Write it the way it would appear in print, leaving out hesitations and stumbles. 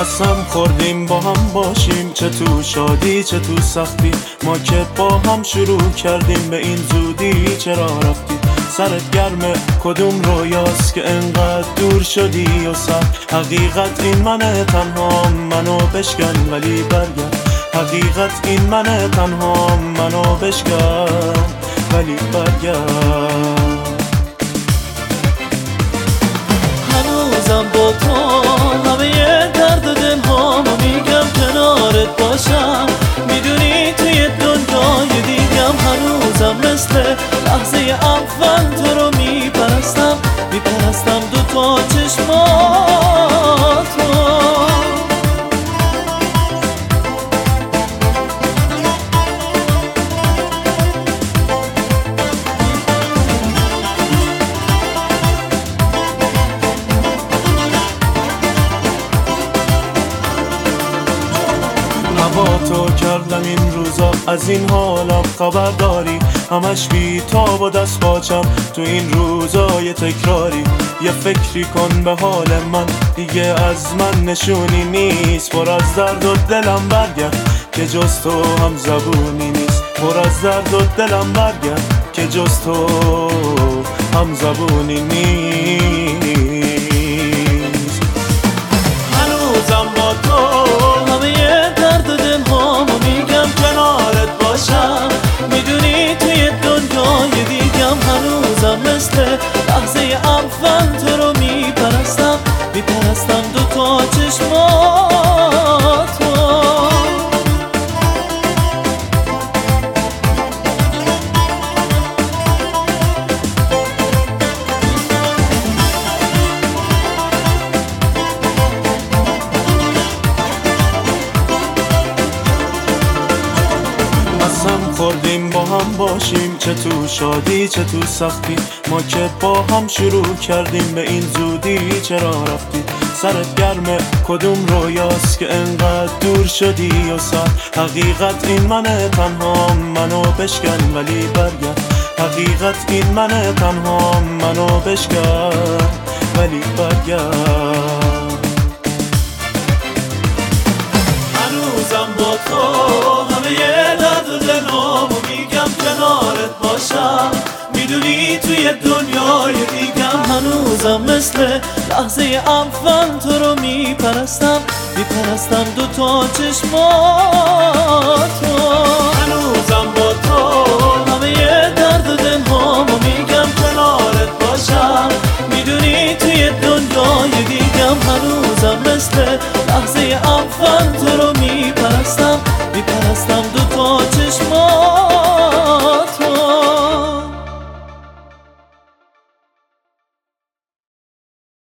قسم خوردیم با هم باشیم، چه تو شادی چه تو سختی. ما که با هم شروع کردیم، به این زودی چرا رفتی؟ سرت گرمه کدوم رویاست که انقدر دور شدی و سر؟ حقیقت این منه تنها، منو بشکن ولی برگرد. حقیقت این منه تنها، منو بشکن ولی برگرد. هنوزم با تو همه درد دل هامو میگم، کنارت باشم میدونی توی دنیای دیگم. هنوزم مثل لحظه اول تو رو میپرستم دوتا چشماتو. با تو کردم این روزا، از این حالم خبر داری؟ همش بی تاب و دست باچم تو این روزای تکراری. یه فکری کن به حال من، دیگه از من نشونی نیست. پر از درد و دلم برگرد که جز تو هم زبونی نیست. پر از درد و دلم برگرد که جز تو هم زبونی نیست. هنوزم با تو همه درد دل هامو میگم، کنارت باشم میدونی توی دنیای دیگم. هنوزم مثل لحظه اول تو رو میپرستم دوتا چشماتو. قسم خوردیم با هم باشیم، چه تو شادی چه تو سختی. ما که با هم شروع کردیم، به این زودی چرا رفتی؟ سرت گرمه کدوم رویاست که انقدر دور شدی و سر؟ حقیقت این منه تنها، منو بشکن ولی برگرد. حقیقت این منه تنها، منو بشکن ولی برگرد. هنوزم با تو همه درد و دلامو میگم، کنارت باشم میدونی توی دنیای دیگم. هنوزم مثل لحظه اول تو رو میپرستم دوتا چشماتو. هنوزم با تو همه درد و دلامو میگم، کنارت باشم میدونی توی دنیای دیگم. هنوزم مثل لحظه اول تو رو میپرستم دوتا چشماتو.